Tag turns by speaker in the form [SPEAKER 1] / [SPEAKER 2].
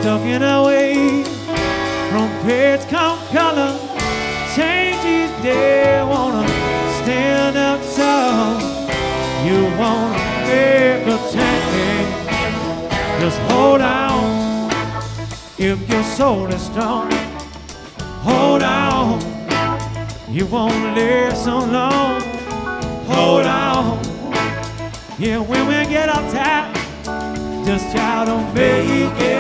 [SPEAKER 1] stuck in a way from page count color. Change each day, wanna stand up tall. You wanna make a change, just hold on. If your soul is strong, hold on. You won't live so long. Hold on. Yeah, when we get uptight, just try to make it.